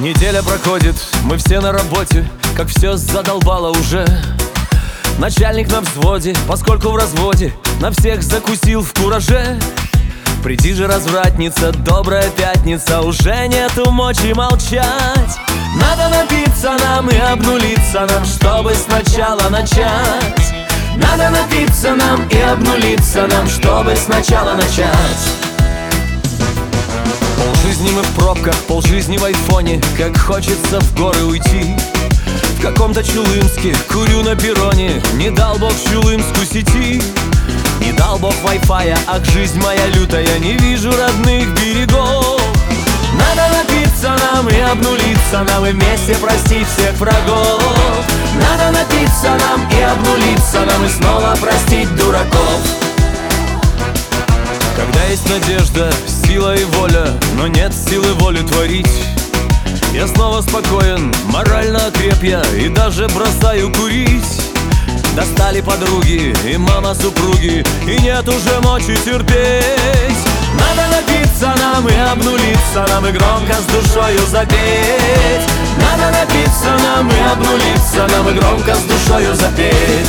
Неделя проходит, мы все на работе, как все задолбало уже. Начальник на взводе, поскольку в разводе, на всех закусил в кураже. Приди же, развратница, добрая пятница, уже нету мочи молчать. Надо напиться нам и обнулиться нам, чтобы сначала начать. Надо напиться нам и обнулиться нам, чтобы сначала начать. Полжизни мы в пробках, полжизни в айфоне, как хочется в горы уйти. В каком-то Чулымске курю на перроне, не дал Бог в Чулымску сети. Не дал Бог вай-фая, ах, жизнь моя лютая, не вижу родных берегов. Надо напиться нам и обнулиться нам, и вместе простить всех врагов. Надо напиться нам и обнулиться нам, и снова простить дураков. Когда есть надежда, сила и воля, но нет силы волю творить, я снова спокоен, морально окреп я, и даже бросаю курить. Достали подруги и мама супруги, и нет уже мочи терпеть. Надо напиться нам и обнулиться нам, и громко с душою запеть. Надо напиться нам и обнулиться нам, и громко с душою запеть.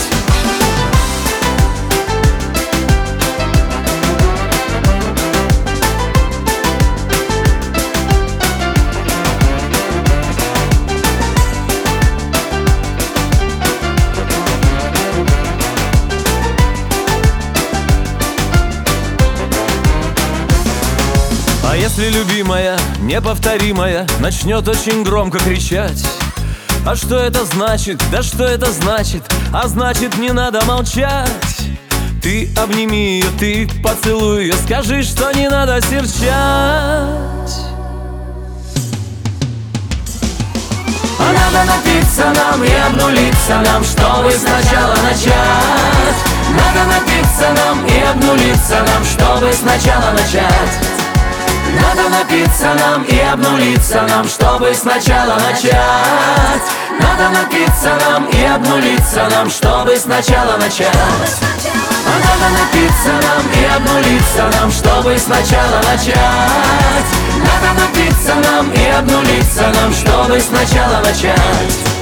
А если любимая, неповторимая, начнет очень громко кричать? А что это значит? Да что это значит? А значит, не надо молчать. Ты обними ее, ты поцелуй ее, скажи, что не надо серчать. А надо напиться нам и обнулиться нам, чтобы сначала начать. Надо напиться нам и обнулиться нам, чтобы сначала начать. Надо напиться нам и обнулиться нам, чтобы сначала начать. Надо напиться нам и обнулиться нам, чтобы сначала начать. Надо напиться нам и обнулиться нам, чтобы сначала начать. Надо напиться нам и обнулиться нам, чтобы сначала начать.